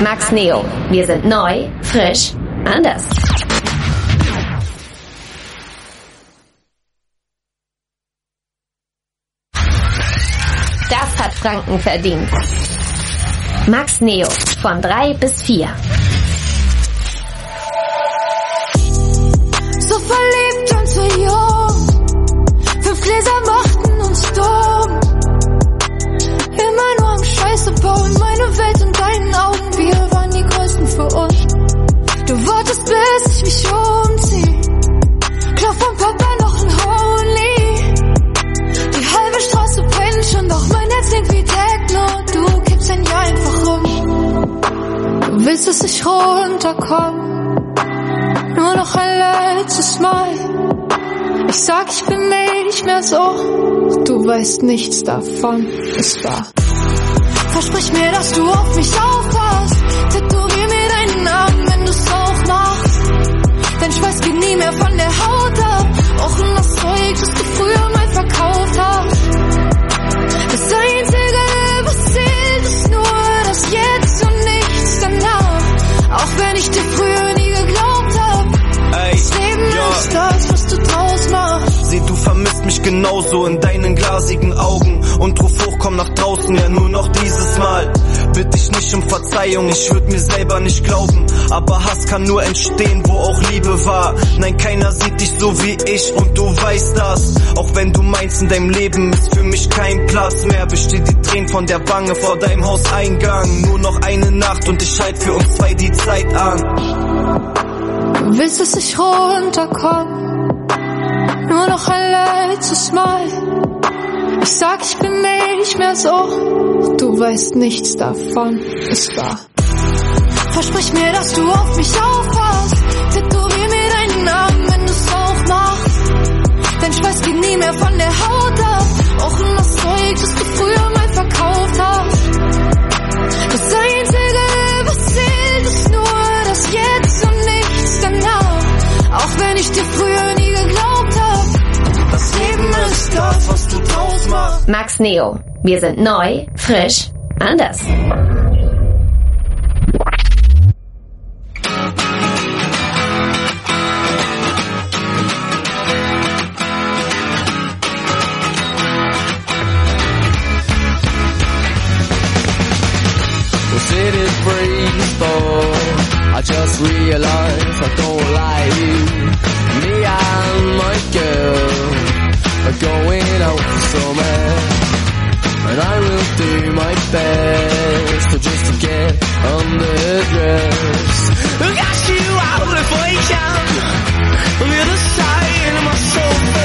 Max Neo. Wir sind neu, frisch, anders. Das hat Franken verdient. Max Neo von 3 bis 4. So verliebt und so jung, 5 Gläser machten uns dumm. Immer nur am Scheiße bauen, meine Welt in deinen Augen, wir waren die Größten für uns. Du wartest, bis ich mich umzieh, klopf vom Papa noch ein Holy. Die halbe Straße pennt schon, doch mein Herz singt wie Techno. Du kippst ein Jahr einfach rum. Du willst, dass ich runterkomm, nur noch ein letztes Mal. Ich sag, ich bin nicht mehr so, doch du weißt nichts davon, es war. Versprich mir, dass du auf mich aufpasst, tätowier mir deinen Namen, wenn du's auch machst. Dein Schweiß geht nie mehr von der Haut ab, auch in das Zeug, das du früher mal verkauft hast. Das Einzige, was zählt, ist nur das Jetzt und nichts danach. Auch wenn ich dir früher nie geglaubt hab, das Leben ist das, was du draus machst. Seh, du vermisst mich genauso in deinen glasigen Augen und ruf hoch, komm nach draußen, ja nur noch dieses Mal. Bitt dich nicht um Verzeihung, ich würd mir selber nicht glauben, aber Hass kann nur entstehen, wo auch Liebe war. Nein, keiner sieht dich so wie ich und du weißt das. Auch wenn du meinst, in deinem Leben ist für mich kein Platz mehr, besteht die Tränen von der Wange vor deinem Hauseingang. Nur noch eine Nacht und ich halt für uns zwei die Zeit an. Du willst, dass ich runterkomm, nur noch ein letztes Mal. Ich sag, ich bin nicht mehr so, doch du weißt nichts davon, es war. Versprich mir, dass du auf mich aufpasst, tätowier mir deinen Namen, wenn du's auch machst. Dein Schweiß geht nie mehr von der Haut ab, auch in das Zeug, das du früher mal verkauft hast. Das Einzige, was zählt, ist nur das Jetzt und nichts danach. Auch wenn ich dir früher nie geglaubt hab, das Leben ist das, was du draus machst. Max Neo. Wir sind neu, frisch, anders. I just realized I don't like you. Me and my girl are going out for summer, and I will do my best just to get underdressed. Got you out if I can, on the other side of my sofa.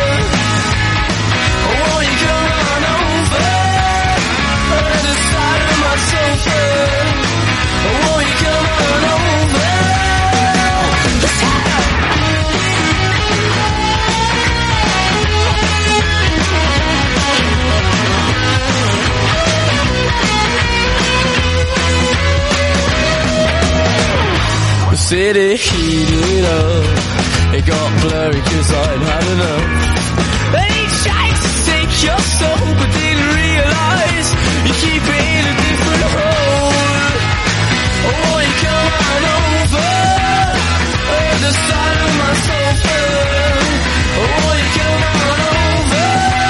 Oh, you come on over, on the other side of my sofa. Oh, you come on over. The city heated up, it got blurry 'cause I'd had enough. They tried to take your soul but didn't realize you keep it in a different hole. Oh, you come on over, on the side of my sofa. Oh, you come on over.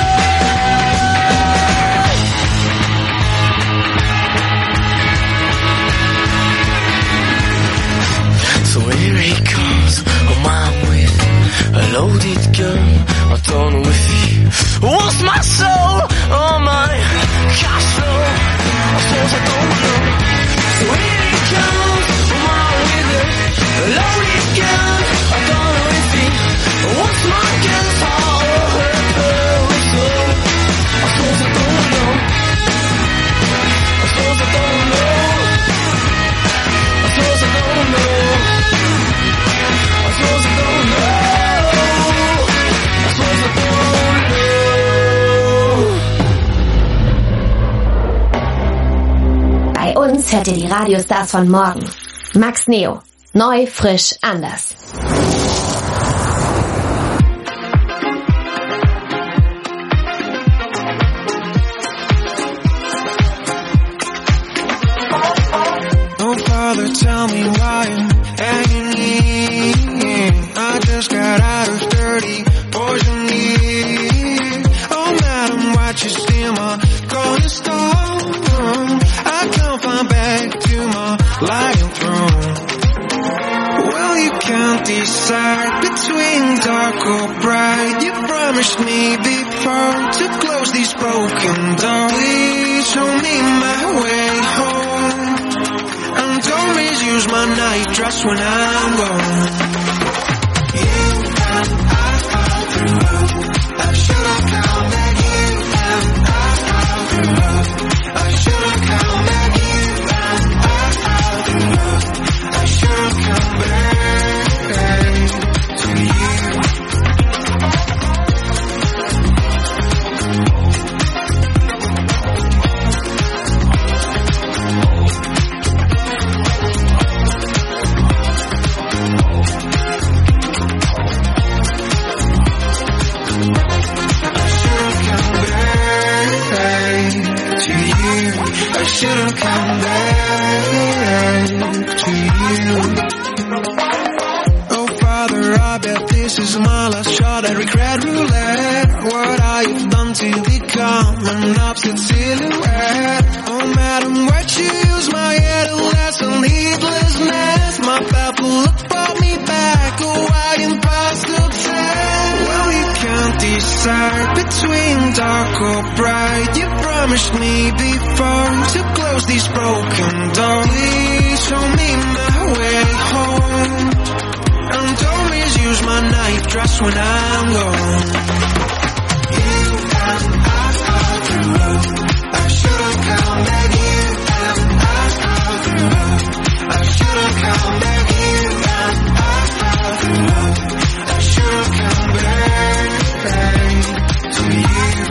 So here he comes, a man with a loaded gun. I don't know if he wants my soul or my cash flow. I suppose I don't know. So here he comes, a man with a loaded gun. I don't know if he wants my guitar or her pearl soul. I suppose I don't know. I suppose I don't know. I suppose I don't know. I suppose I don't know. I suppose I don't know. Bei uns hört ihr die Radiostars von morgen. Max Neo. Neu, frisch, anders. Don't tell me why I'm hanging. I just got out of dirty poisoning. Oh, madam, watch you steal my cornerstone. I can't find back to my lying throne. Well, you can't decide between dark or bright. You promised me before to close these broken doors. Please show me my way home, and don't misuse my night dress when I'm gone. You and I are through. I should've come back. You and I are through. I should've come back. You and I are through. I should've come back to you. I should've come back to you. Oh, Father, I bet this is my last shot at regret roulette. What I've done to become an opposite silhouette. Oh, madam, why'd you use my adolescent needlessness? My baffled look brought me back. Oh, why impossible test? Well, you can't decide between dark or bright. You promised me before to close these broken doors. Please show me my way home, and don't misuse my night dress when I'm gone. You and I are through. I should've come back. You and I are through. I should've come back. You and I are through. I should've come back to you.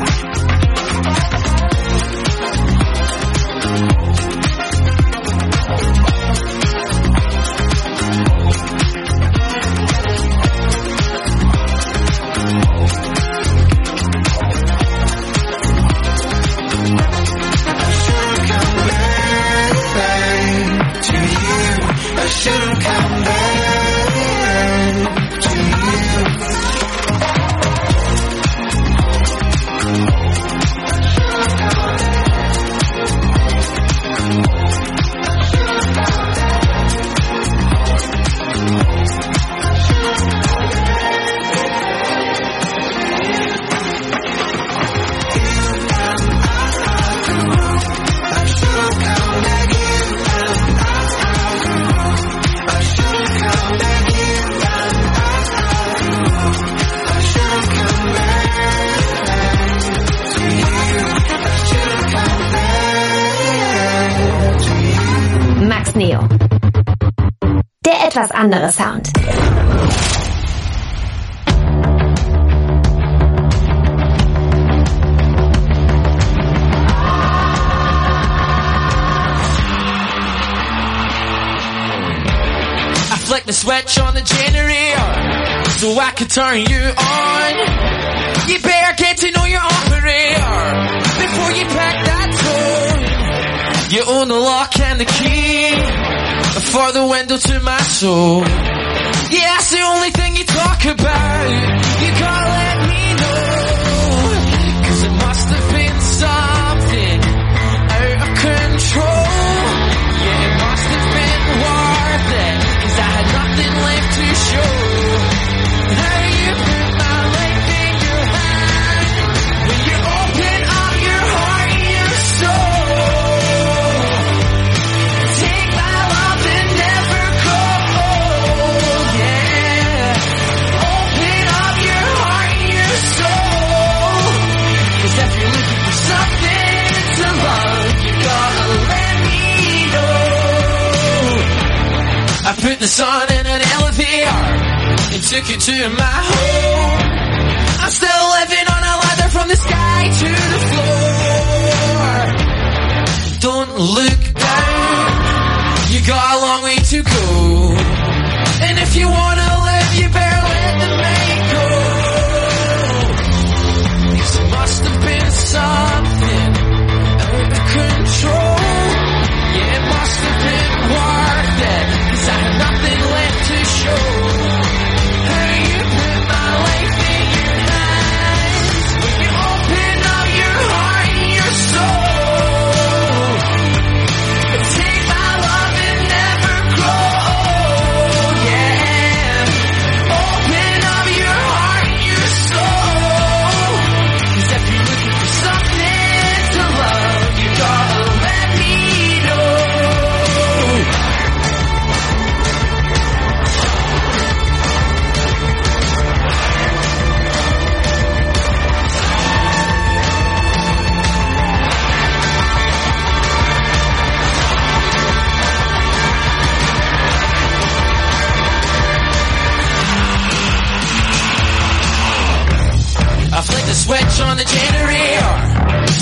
I should've come back to you. Max Neo. Der etwas andere Sound. I flick the switch on the generator so I can turn you on. You better get to know your operator before you pack that door. You own the lock and the key for the window to my soul. Yeah, that's the only thing you talk about. You gotta let me know, 'cause it must have been something out of control. Yeah, it must have been worth it, 'cause I had nothing left to show. How you put my life in your hand when you open up your heart and your soul. Take my love and never go. Yeah, open up your heart and your soul. 'Cause if you're looking for something to love, you gotta let me know. I put the sun in an elevator and took it to my home. I'm still living on a ladder from the sky to the floor. Don't look down, you got a long way to go. And if you wanna live, you better let the night go. 'Cause it must have been something out of control. Yeah, it must have been worth it,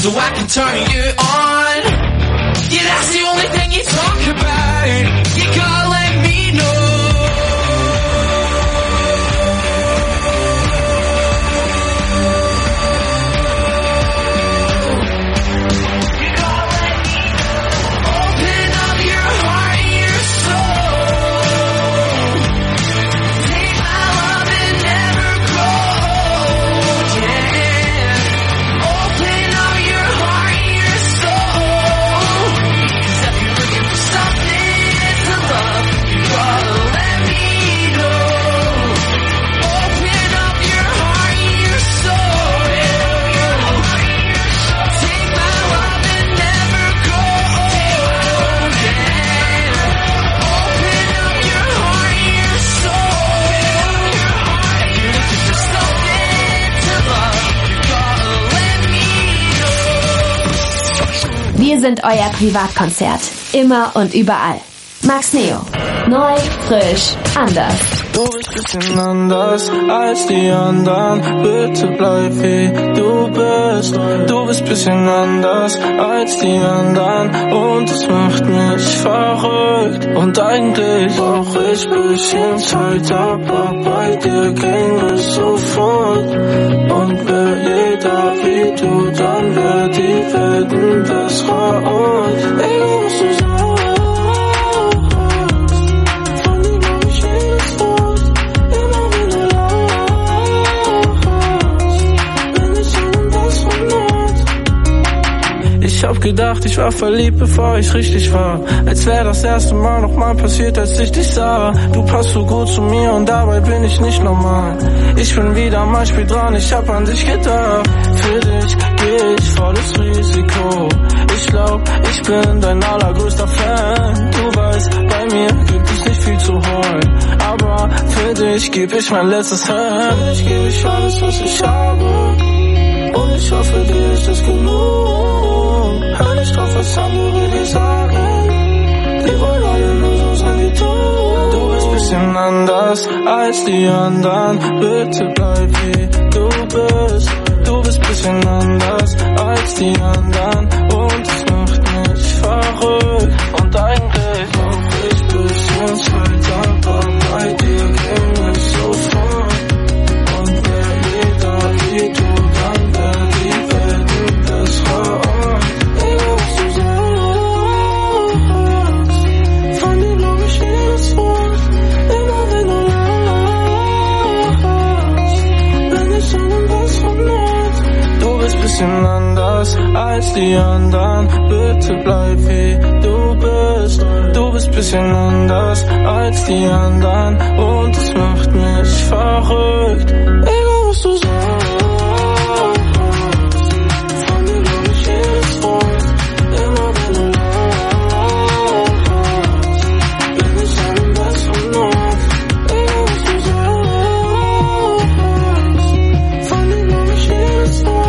so I can turn you on. Yeah, that's the only thing you talk about. You gotta let me know. Wir sind euer Privatkonzert. Immer und überall. Max Neo. Neu, frisch, anders. Du bist bisschen anders als die anderen. Bitte bleib wie du bist. Du bist bisschen anders als die anderen. Und es macht mich verrückt. Und eigentlich brauch ich bisschen Zeit. Aber bei dir ging es sofort. Und wär jeder wie du, dann wär die Welt ein besserer Ort. Egal was du sagst. Ich hab gedacht, ich war verliebt, bevor ich richtig war. Als wär das erste Mal nochmal passiert, als ich dich sah. Du passt so gut zu mir und dabei bin ich nicht normal. Ich bin wieder mal spät dran, ich hab an dich gedacht. Für dich geh ich volles Risiko. Ich glaub, ich bin dein allergrößter Fan. Du weißt, bei mir gibt es nicht viel zu holen. Aber für dich geb ich mein letztes Hand. Für dich geb ich alles, was ich habe. Und ich hoffe, dir ist es genug. Hör nicht drauf, was andere dir sagen. Die wollen alle nur so sein wie du. Du bist bisschen anders als die anderen. Bitte bleib wie du bist. Du bist bisschen anders als die anderen. Und es macht mich verrückt. Und eigentlich brauch ich bisschen Zeit. Aber bei dir ging es sofort. Und wär jeder wie du, dann wär die Welt ein besserer Ort. Bisschen anders als die anderen. Bitte bleib wie du bist. Du bist bisschen anders als die anderen. Und es macht mich verrückt. Egal was du sagst. Von dir glaub ich jedes Wort. Immer wenn du lachst, bin ich an einem besseren Ort. Egal was du sagst. Von dir glaub ich jedes Wort.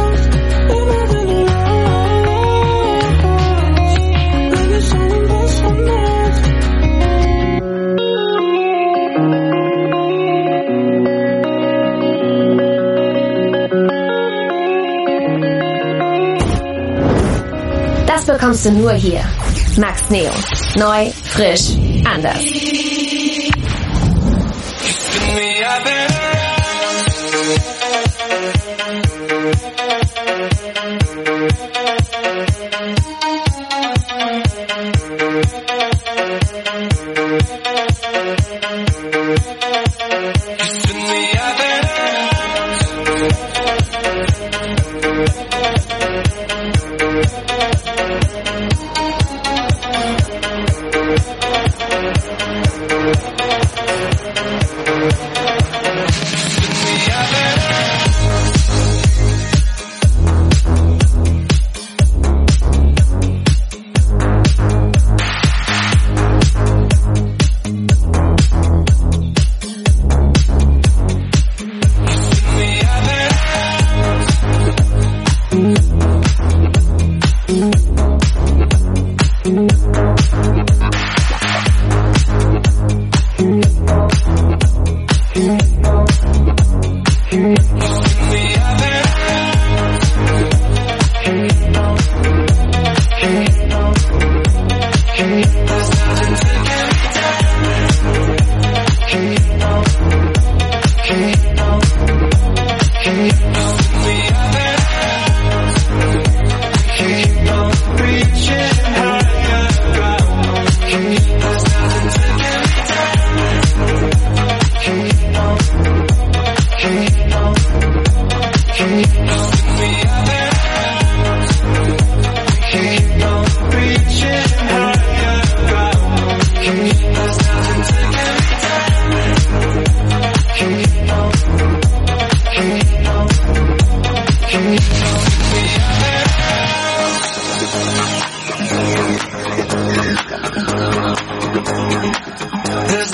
Das bekommst du nur hier. Max Neo. Neu, frisch, anders.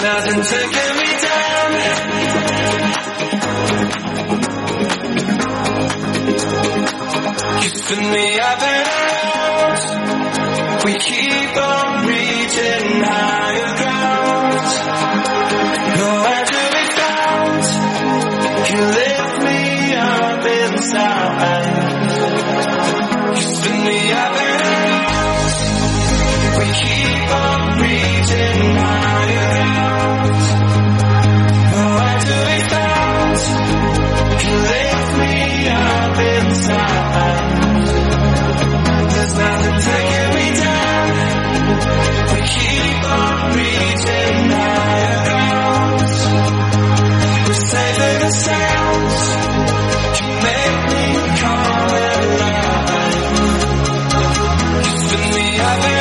nothing taking me down. You spin me up and out. We keep on reaching higher ground. Nowhere to be found. You lift me up inside. You spin me up and out. We keep on reaching higher ground. Nowhere to be found. You lift me up inside. There's nothing taking me down. We keep on reaching higher ground. We're saving the sounds. You make me come alive. You spin me up and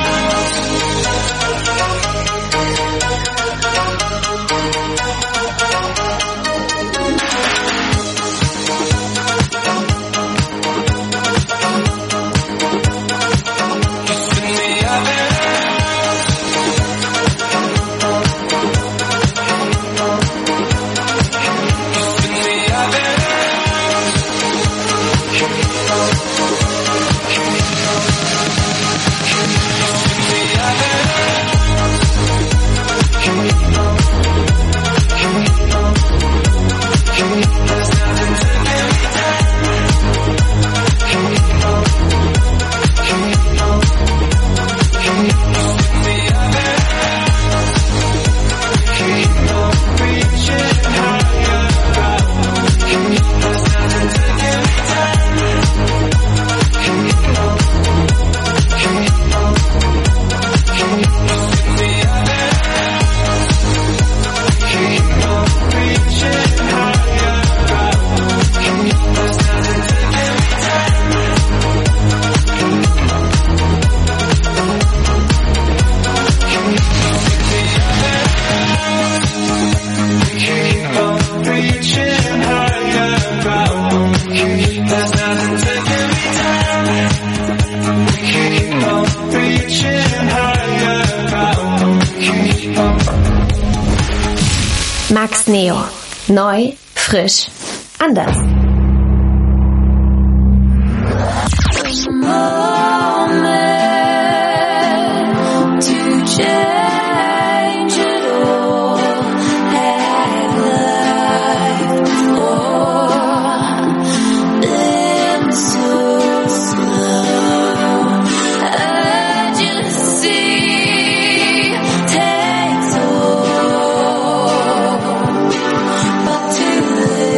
Max Neo. Neu, frisch, anders.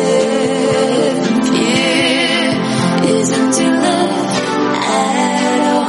Isn't to live at all.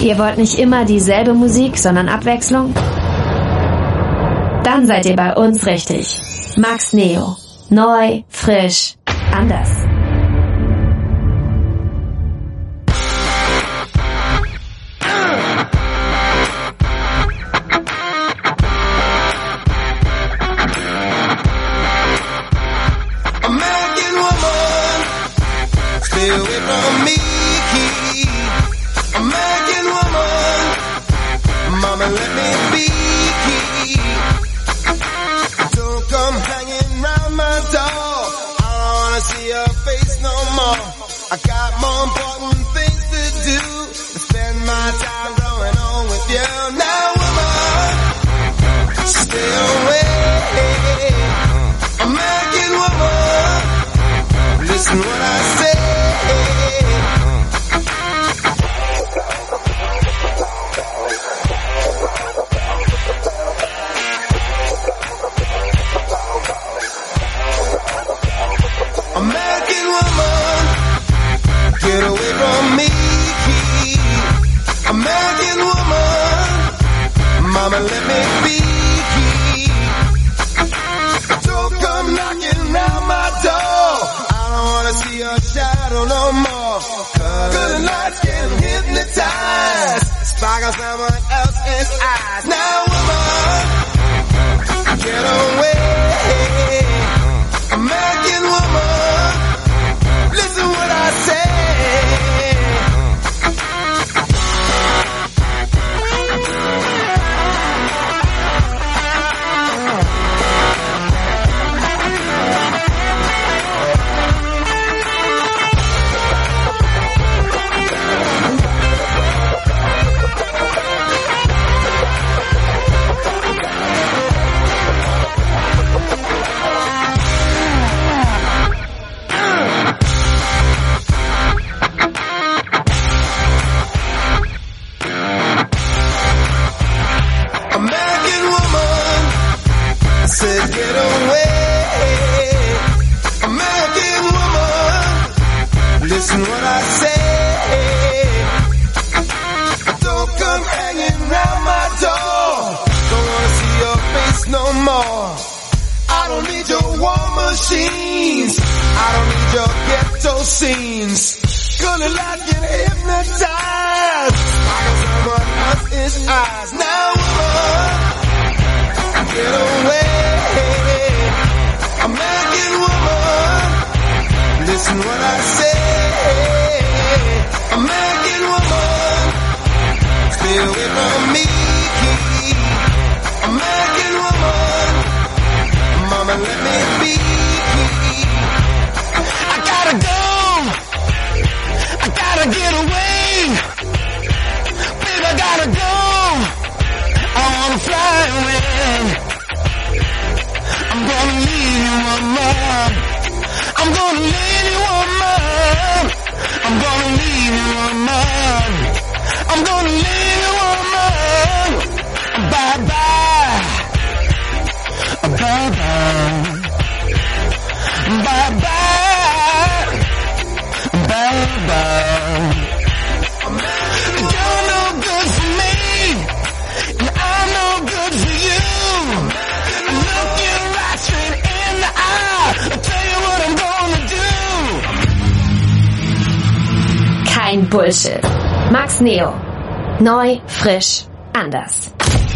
Ihr wollt nicht immer dieselbe Musik, sondern Abwechslung? Dann seid ihr bei uns richtig. Max Neo. Neu, frisch, anders. American woman, stay away from me. American woman, mama let me be. Don't come hanging round my door. I don't wanna see your face no more. I got more important things to do than spend my time growing on with you. Now woman, stay away. American woman, listen what I say. American woman, get away from me. American woman, mama let me be. Don't come knocking round my door. I don't wanna see your shadow no more. Cause the lights can hypnotize, sparkle someone else's eyes. Now woman, get away. American woman, listen what I say. American woman, I said get away. American woman, listen what I say. Don't come hanging round my door. Don't wanna see your face no more. I don't need your war machines. I don't need your ghetto scenes. Cause the light can hypnotize, like someone else's eyes. Now woman, get away. American woman, listen what I say. American woman, stay away from me. American woman, mama let me be. I gotta go, I gotta get away. Baby, I gotta go, I wanna fly away. I'm gonna leave you, woman. I'm gonna leave you, woman. I'm gonna leave you, woman. I'm gonna leave you, woman. Bye-bye. Bye-bye. Bye-bye. Bye-bye. You're no good for me, and I'm no good for you. Look you right straight in the eye. I'll tell you what I'm gonna do. Kein Bullshit. Max Neo. Neu, frisch, anders.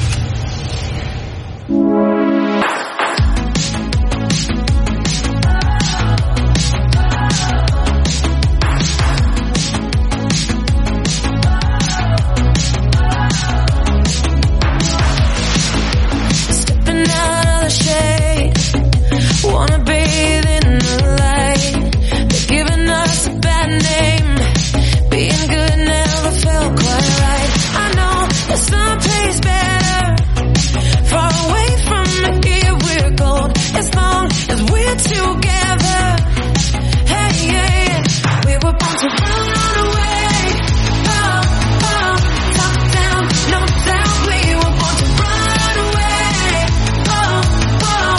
Wanna bathe in the light. They're giving us a bad name. Being good never felt quite right. I know there's some place better, far away from here we're gold. As long as we're together. Hey, yeah, we were born to run away. Oh, oh, top down, no doubt. We were born to run away. Oh, oh.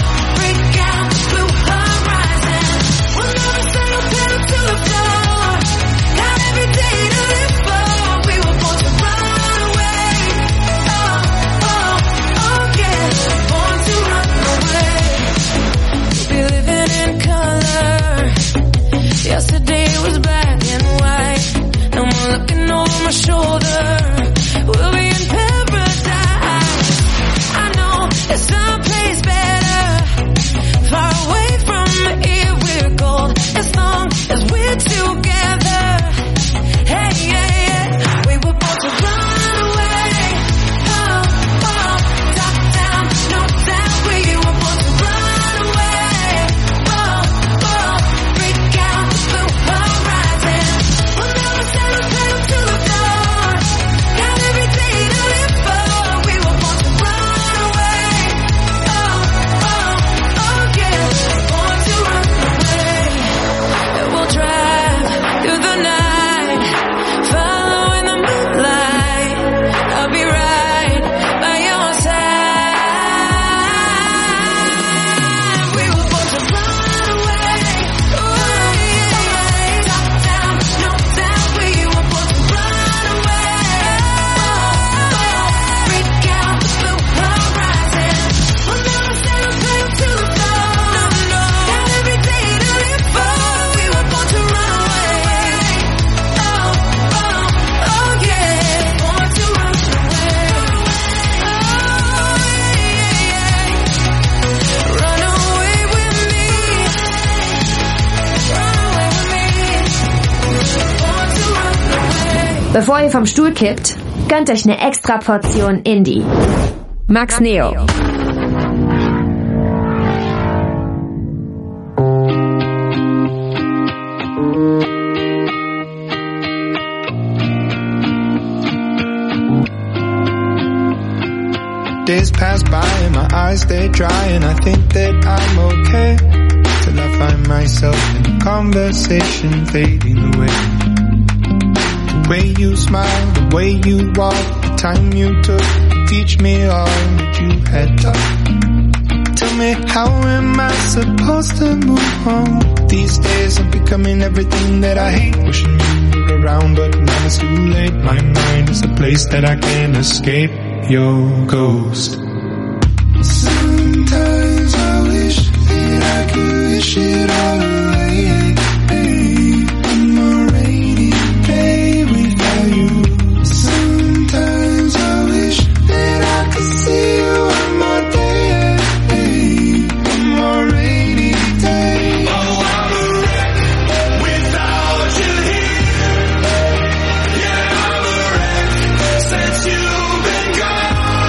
Bevor ihr vom Stuhl kippt, gönnt euch eine extra Portion Indie. Max Neo. Days pass by and my eyes stay dry, and I think that I'm okay till I find myself in a conversation fading away. The way you smile, the way you walk, the time you took to teach me all that you had taught. Tell me, how am I supposed to move on? These days I'm becoming everything that I hate. Wishing you were around, but now it's too late. My mind is a place that I can't escape. Your ghost. Sometimes I wish that I could wish it all away. One more rainy day without you. Sometimes I wish that I could see you one more day. One more rainy day. Oh, I'm a wreck without you here. Yeah, I'm a wreck since you've been gone.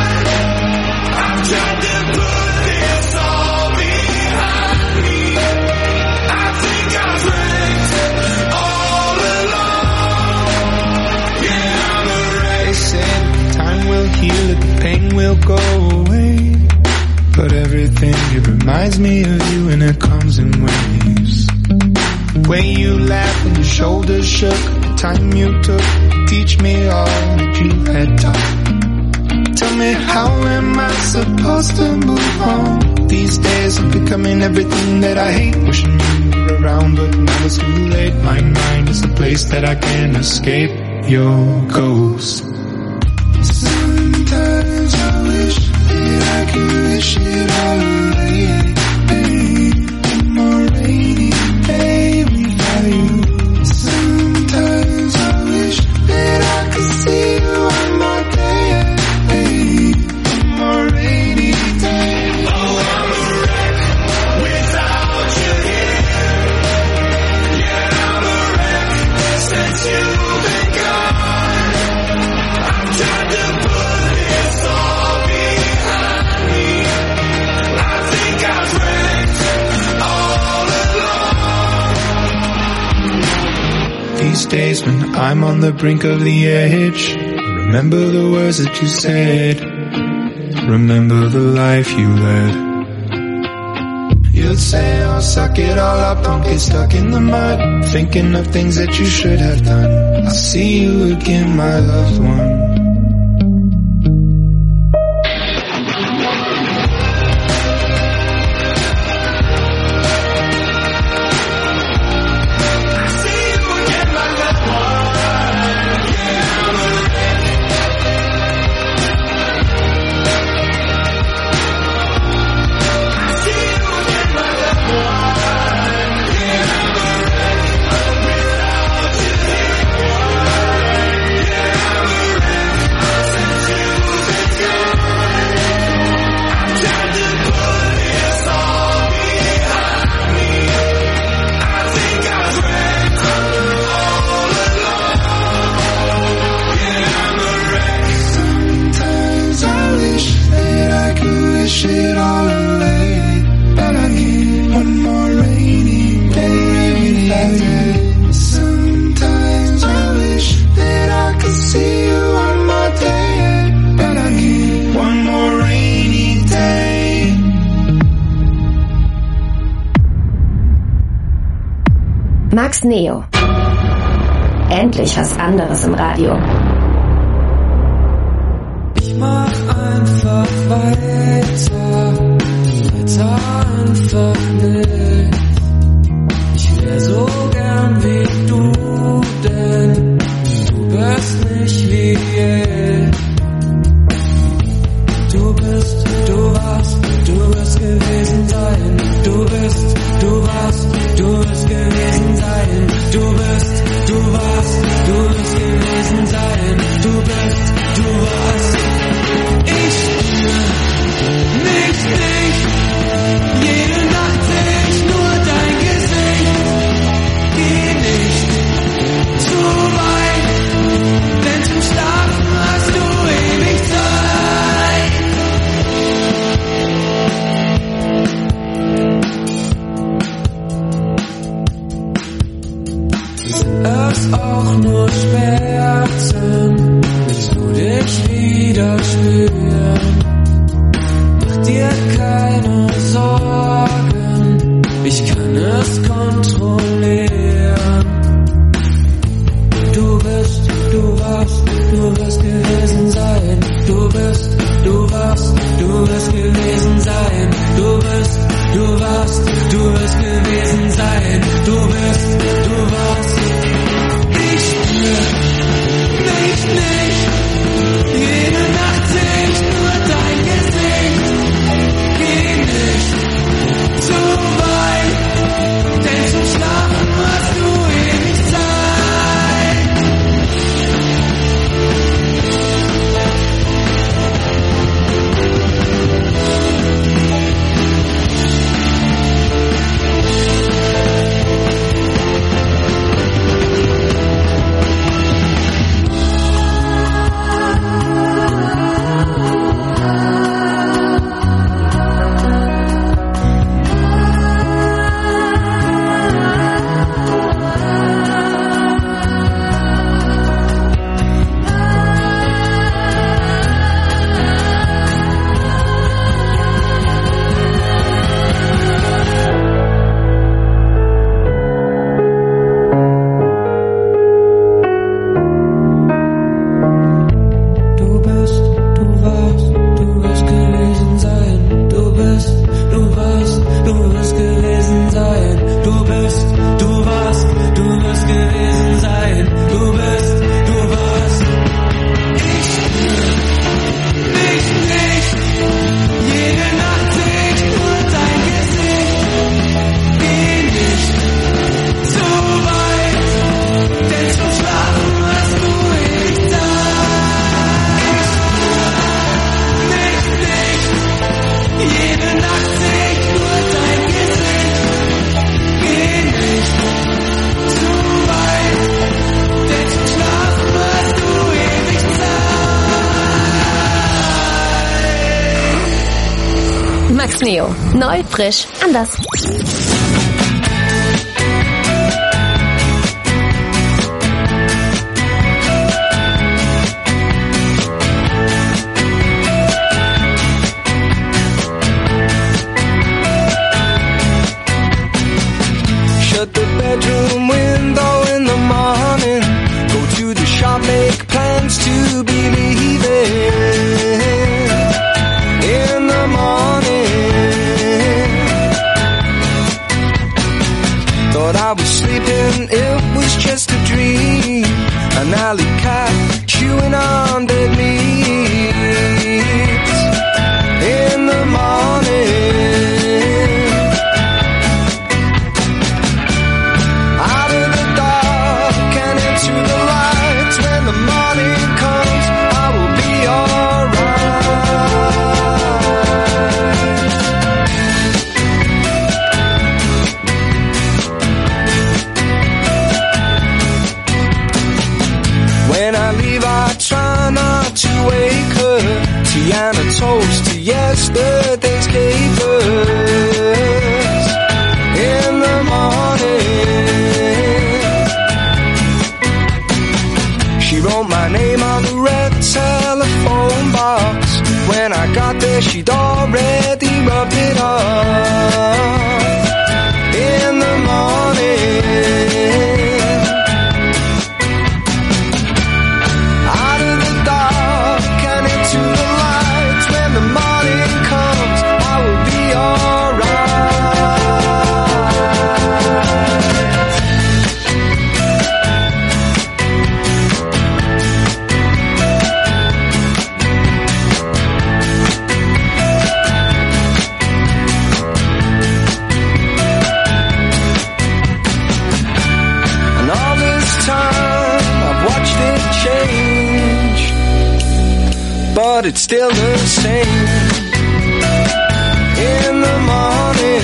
Tried to put this all behind me. I think I've wrecked all along. Yeah, I'm a wreck. They said time will heal it, the pain will go away. But everything, it reminds me of you, and it comes in waves. The way you laughed when your shoulders shook, the time you took to teach me all that you had taught. Tell me, how am I supposed to move on? These days I'm becoming everything that I hate. Wishing you were around, but now it's too late. My mind is a place that I can't escape. Your ghost. Sometimes I wish that I could wish it all away. One more rainy day without you. Sometimes I wish that I could see you one more day. These days when I'm on the brink of the edge, remember the words that you said, remember the life you led. You'd say, oh, suck it all up, don't get stuck in the mud, thinking of things that you should have done. I'll see you again, my loved one. Max Neo. Endlich was anderes im Radio. Ich mach einfach weiter einfach nicht. Ich wär so gern wie du, denn du bist nicht wie je. Du bist, du warst, du wirst gewesen sein. Du bist, du warst, du wirst gewesen sein. Du bist, du warst, du wirst gewesen sein. wieder spüren. Mach dir keine Sorgen, ich kann es kontrollieren. Du bist, du warst, du wirst gewesen sein. Du bist, du warst, du wirst gewesen sein. Du bist, du warst, du wirst gewesen sein. Du bist, du warst. Ich spür mich nicht. Jede Nacht seh ich nur dein Gesicht. Geh nicht zu weit, denn zum Schlafen hast du ewig Zeit. Max Neo. Neu, frisch, anders. Shut the bedroom window in the morning. Go to the shop, make plans to be leaving in the morning. Thought I was sleeping, it was just a dream. An alley cat chewing on dead meat in the morning. And a toast to yesterday's capers in the morning. She wrote my name on the red telephone box. When I got there, she'd already rubbed it off in the morning. Out of the dark and into the the morning comes, I will be And all this time I've watched it change, but it's still the same. In the morning,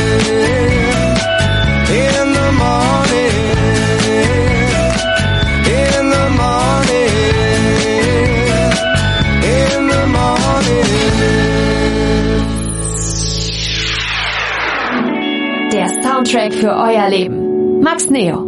in the morning, in the morning, in the morning. Der Soundtrack für euer Leben. Max Neo.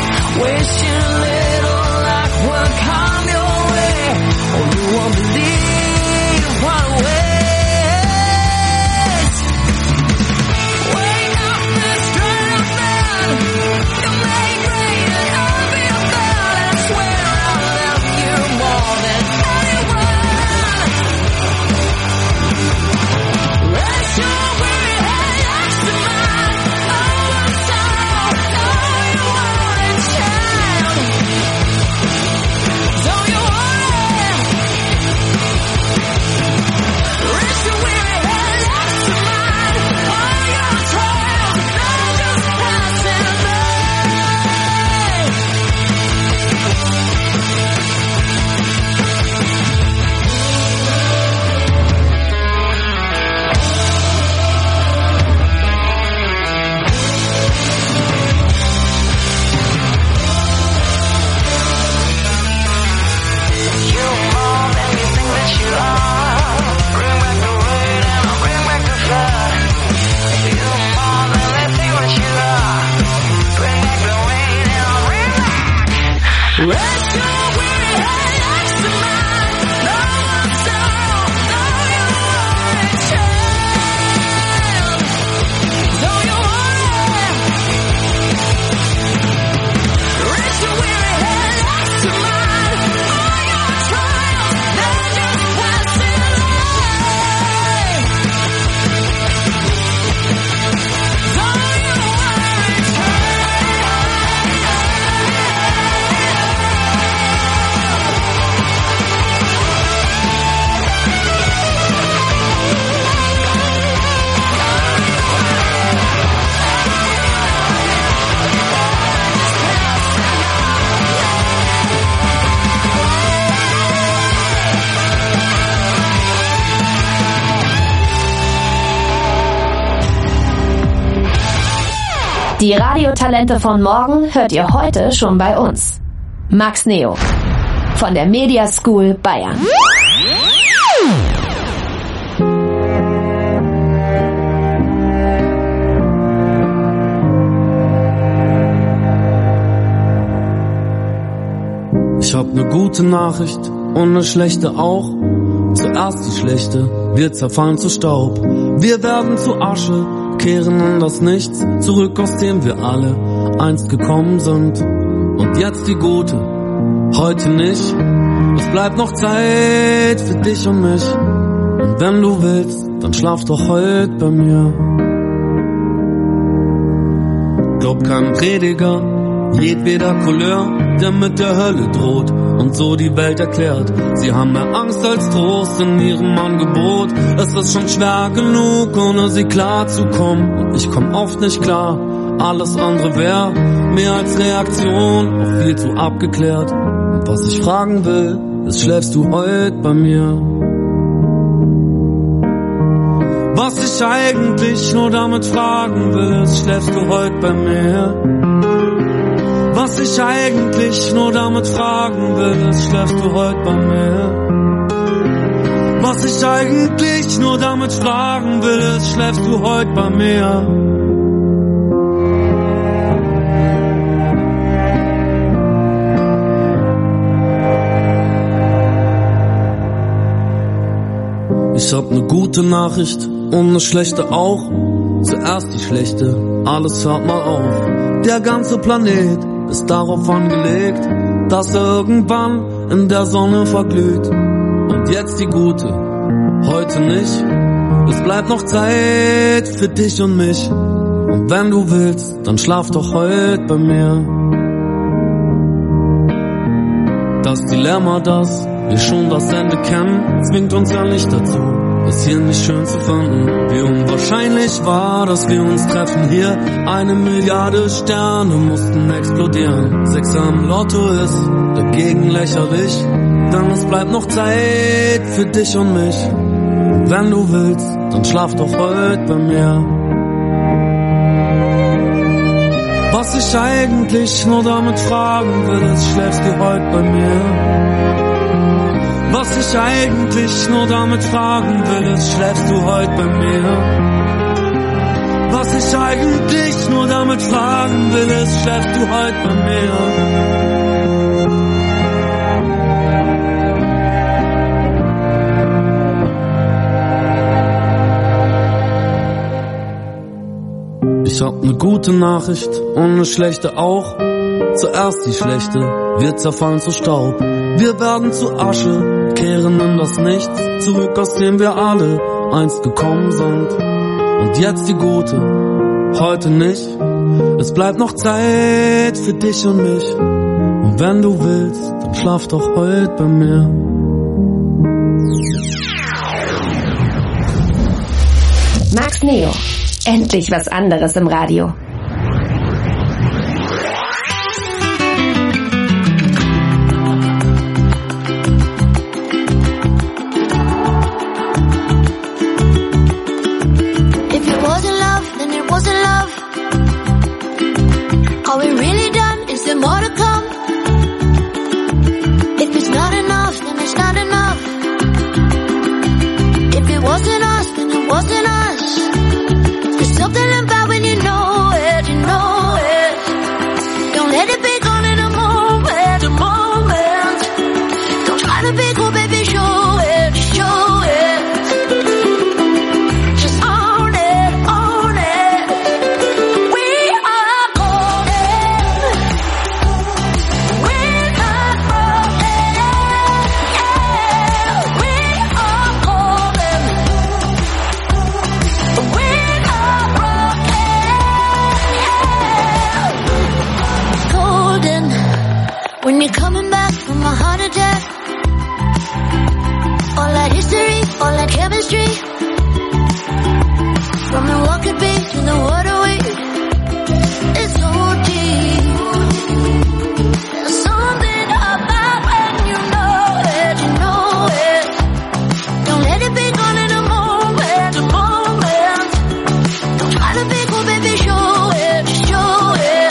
wishing a little luck will come your way. Oh, you won't believe what awaits. Wake up, this dread man. You make rain and I'll be a bird. I swear I'll love you more than anyone. Rest your weary head next to mine. Oh, I'm sorrow, know you want a child. Don't you worry. Rest your weary head next to mine. All your trials, they're just passing by. You're more than you think that you are. Bring back the rain and I'll bring back the flood. You're more than they think that you are. Bring back the rain and I'll bring back. Rest your weary head next to mine. No one sorrow, know you want a child. Don't you worry. Rest your weary head next to mine. All your trials, they're just passing by. Don't you worry, Die Radiotalente von morgen hört ihr heute schon bei uns. Max Neo von der Media School Bayern. Ich hab ne gute Nachricht und ne schlechte auch. Zuerst die schlechte, wir zerfallen zu Staub. Wir werden zu Asche, kehren in das Nichts zurück, aus dem wir alle einst gekommen sind. Und jetzt die gute, heute nicht. Es bleibt noch Zeit für dich und mich. Und wenn du willst, dann schlaf doch heute bei mir. Glaub keinem Prediger, jedweder Couleur, der mit der Hölle droht und so die Welt erklärt. Sie haben mehr Angst als Trost in ihrem Angebot. Es ist schon schwer genug, ohne sie klarzukommen. Und ich komm oft nicht klar, alles andere wär mehr als Reaktion auf viel zu abgeklärt. Und was ich fragen will, ist, schläfst du heute bei mir? Was ich eigentlich nur damit fragen will, ist, schläfst du heute bei mir? Was ich eigentlich nur damit fragen will, ist, schläfst du heute bei mir? Was ich eigentlich nur damit fragen will, ist, schläfst du heute bei mir? Ich hab ne gute Nachricht und ne schlechte auch. Zuerst die schlechte, alles hört mal auf. Der ganze Planet ist darauf angelegt, dass er irgendwann in der Sonne verglüht. Und jetzt die gute, heute nicht. Es bleibt noch Zeit für dich und mich. Und wenn du willst, dann schlaf doch heute bei mir. Das Dilemma, das wir schon das Ende kennen, zwingt uns ja nicht dazu, es hier nicht schön zu finden. Wie unwahrscheinlich war, dass wir uns treffen hier. 1 Milliarde Sterne mussten explodieren. 6 am Lotto ist dagegen lächerlich, denn es bleibt noch Zeit für dich und mich. Und wenn du willst, dann schlaf doch heute bei mir. Was ich eigentlich nur damit fragen will, ist, schläfst du heute bei mir? Was ich eigentlich nur damit fragen will, ist, schläfst du heute bei mir? Was ich eigentlich nur damit fragen will, ist, schläfst du heute bei mir? Ich hab ne gute Nachricht und ne schlechte auch. Zuerst die schlechte, wir zerfallen zu Staub. Wir werden zu Asche, kehren in das Nichts zurück, aus dem wir alle einst gekommen sind. Und jetzt die gute, heute nicht. Es bleibt noch Zeit für dich und mich. Und wenn du willst, dann schlaf doch heute bei mir. Max Neo. Endlich was anderes im Radio. If it wasn't love, then it wasn't love. Are we really done? Is there more to come? If it's not enough, then it's not enough. If it wasn't us, then it wasn't us. There's something about when you know it, you know it. Don't let it be gone in a moment, a moment. Don't try to be cool, baby, show it, show it. Just own it, own it. We are golden. We're not broken. Yeah, we are golden. We're not broken. Yeah. Golden. When you're coming back from a heart attack. All that history, all that chemistry. From the walk it be to the waterway. It's so deep. There's something about when you know it, you know it. Don't let it be gone in a moment, a moment. Don't try to be cool, baby, show it, show it.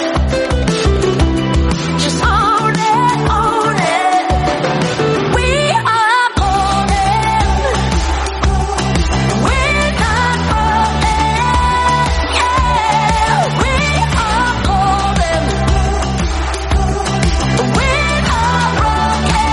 Just own it, own it. We are golden. We're not broken. Yeah, we are golden. We're not broken.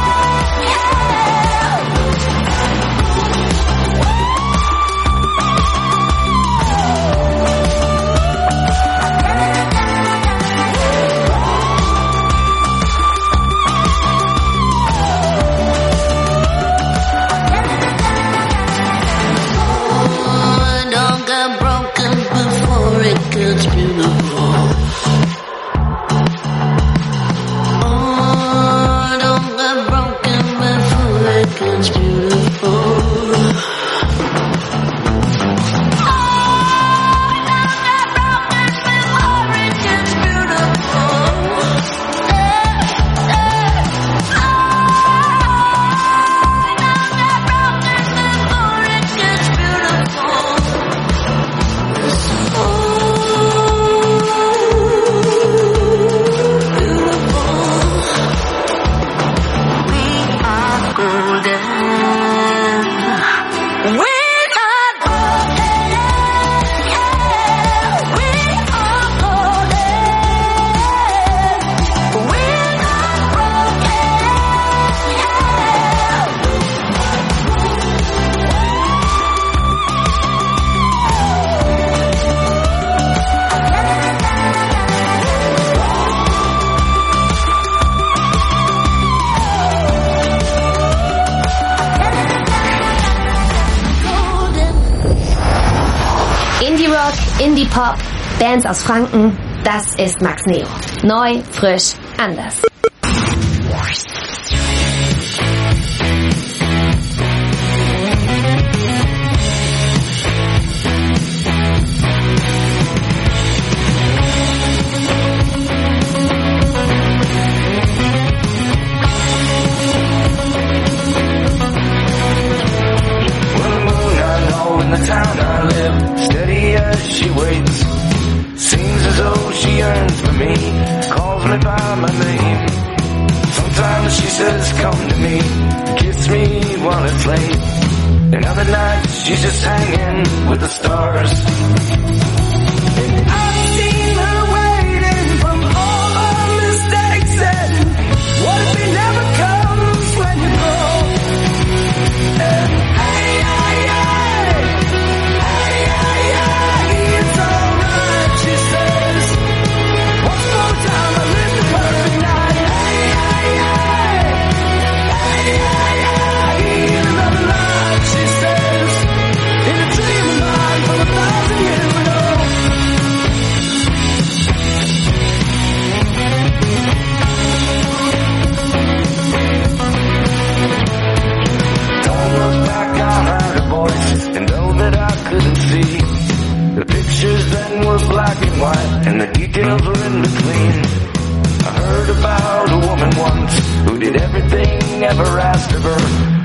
Oh, don't get broken before it gets beautiful. Oh, don't get broken before it gets beautiful. Indie-Rock, Indie-Pop, Bands aus Franken, das ist Max Neo. Neu, frisch, anders. The town I live, steady as she waits. Seems as though she yearns for me, calls me by my name. Sometimes she says come to me, kiss me while it's late. And other nights she's just hanging with the stars.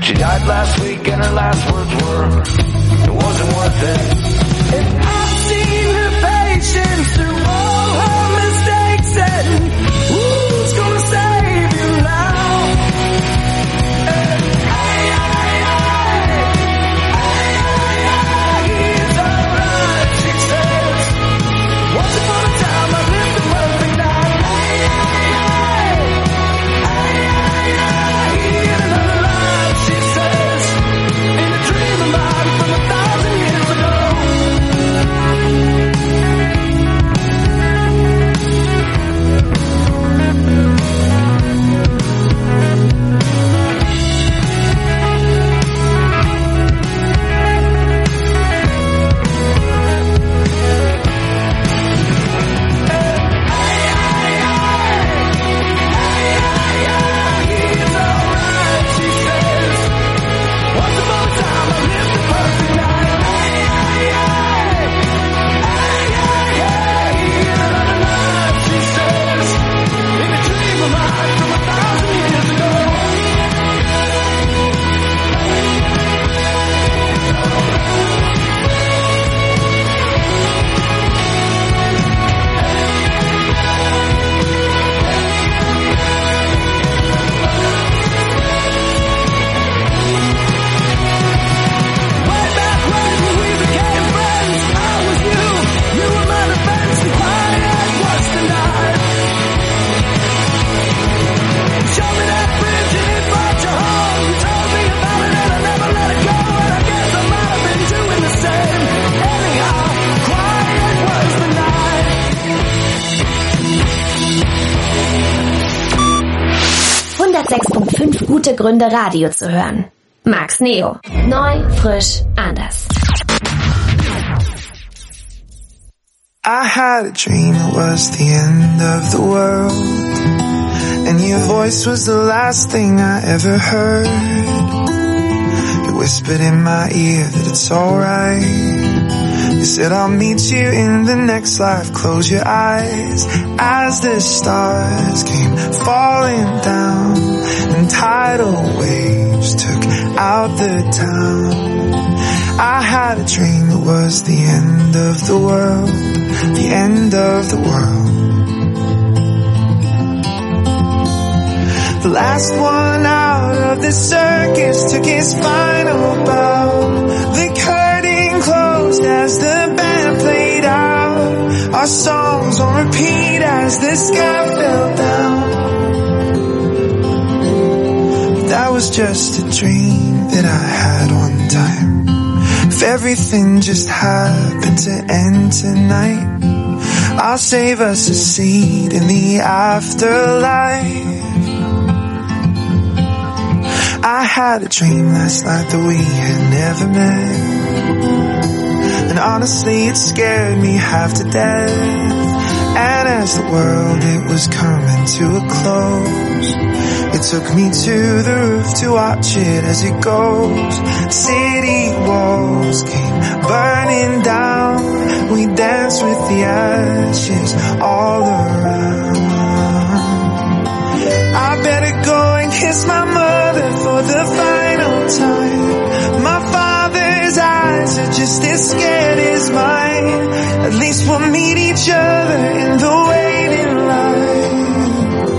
She died last week and her last words were, it wasn't worth it. And I've seen her patience through all her mistakes, and who's gonna save you now? And he's alright, she says. Once upon a time I lived a perfect life. Here's another life, she says, in a dream of mine from 1,000 years ago. Gute Gründe, Radio zu hören. Max Neo. Neu, frisch, anders. I had a dream it was the end of the world, and your voice was the last thing I ever heard. You whispered in my ear that it's alright. You said I'll meet you in the next life. Close your eyes as the stars came falling down and tidal waves took out the town. I had a dream it was the end of the world, the end of the world. The last one out of the circus took his final bow. The curtain closed as the band played out. Our songs on repeat as the sky fell down. But that was just a dream that I had one time. If everything just happened to end tonight, I'll save us a seat in the afterlife. I had a dream last night that we had never met, and honestly it scared me half to death. And as the world it was coming to a close, it took me to the roof to watch it as it goes. City walls came burning down, we danced with the ashes all around. I better go and kiss my mother for the final time. My father's eyes are just as scared as mine. At least we'll meet each other in the waiting line.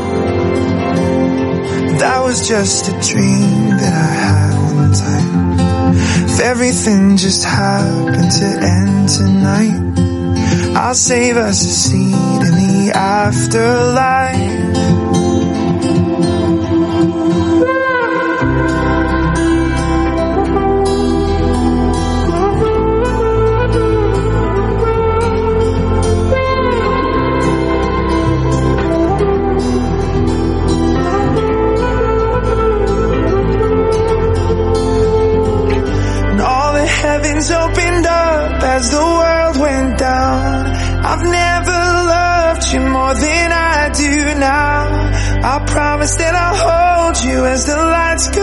That was just a dream that I had one time. If everything just happened to end tonight, I'll save us a seat in the afterlife. Opened up as the world went down. I've never loved you more than I do now. I promise that I'll hold you as the lights go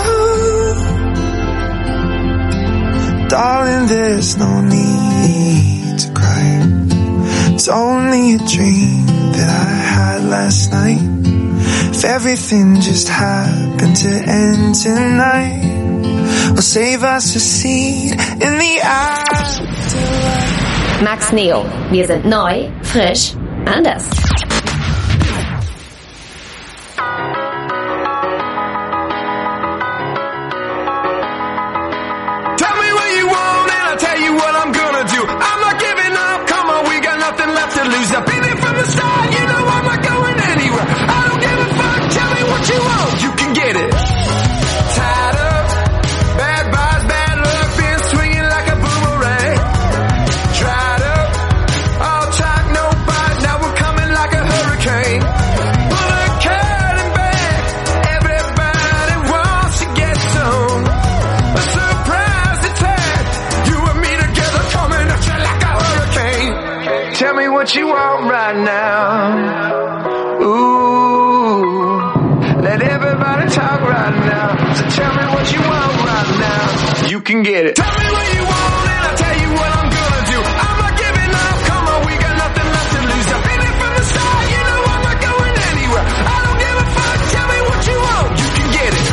out. Darling, there's no need to cry. It's only a dream that I had last night. If If everything just happened to end tonight, we'll save us a seat in the afterlife. Max Neo. Wir sind neu, frisch, anders. Tell me what you want and I'll tell you what I'm gonna do. I'm not giving up, come on, we got nothing left to lose. I've been here from the start, you know I'm not going anywhere. I don't give a fuck, tell me what you want, you can get it. Tied up, bad vibes, bad luck, been swinging like a boomerang. Dried up, all talk, no bite, now we're coming like a hurricane. Pull a curtain back, everybody wants to get some. A surprise attack, you and me together coming at you like a hurricane. Tell me what you want right now. Ooh, let everybody talk right now. So tell me what you want right now. You can get it. Tell me what you want and I'll tell you what I'm gonna do. I'm not giving up, come on, we got nothing left to lose. I've been here from the start, you know I'm not going anywhere. I don't give a fuck, tell me what you want. You can get it.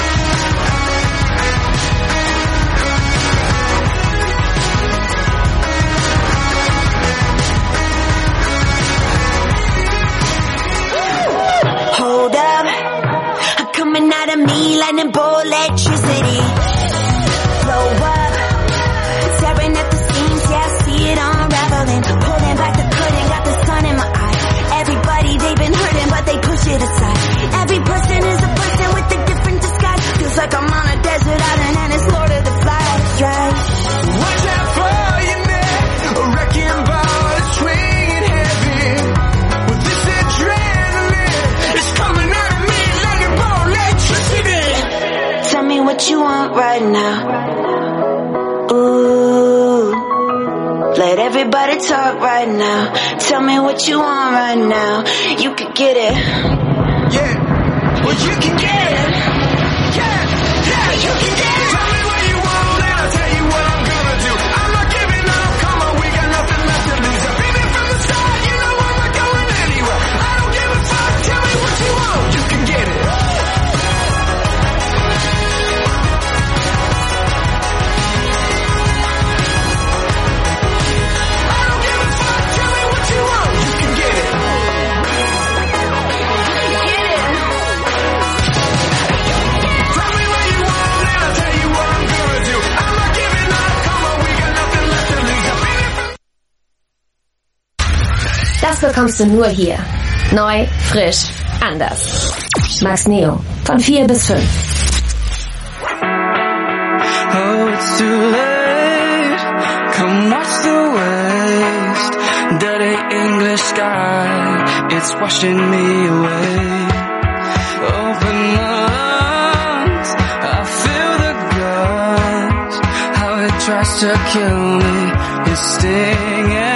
Hold up, I'm coming out of me like an electricity. Blow up, tearing at the seams, yeah, I see it unraveling. Pulling back the curtain, got the sun in my eye. Everybody, they've been hurting, but they push it aside. Every person is a person with a different disguise. Feels like I'm on a desert island and it's Lord of the Flies, right? Watch out for your neck, a wrecking ball is swinging heavy. With this adrenaline, it's coming out of me like a ball electricity. Tell me what you want right now. Ooh, let everybody talk right now. Tell me what you want right now. You can get it. Yeah, well you can get it. Yeah, you can get it. Tell me what you want and I'll tell you what I'm gonna do. I'm not giving up, come on, we got nothing left to lose. I've been here from the start, you know I'm not going anywhere. I don't give a fuck, tell me what you want. You can get it. I don't give a fuck, tell me what you want. You can get it. Tell me what you want and I'll tell you what I'm gonna do. I'm not giving up, come on, we got nothing left to lose. I've been here from Das bekommst du nur hier. Neu, frisch, anders. Max Neo. Von 4 bis 5. Oh, it's too late. Come watch the waste. Dirty English sky, it's washing me away. Open the lungs, I feel the guns. How it tries to kill me, it's stinging.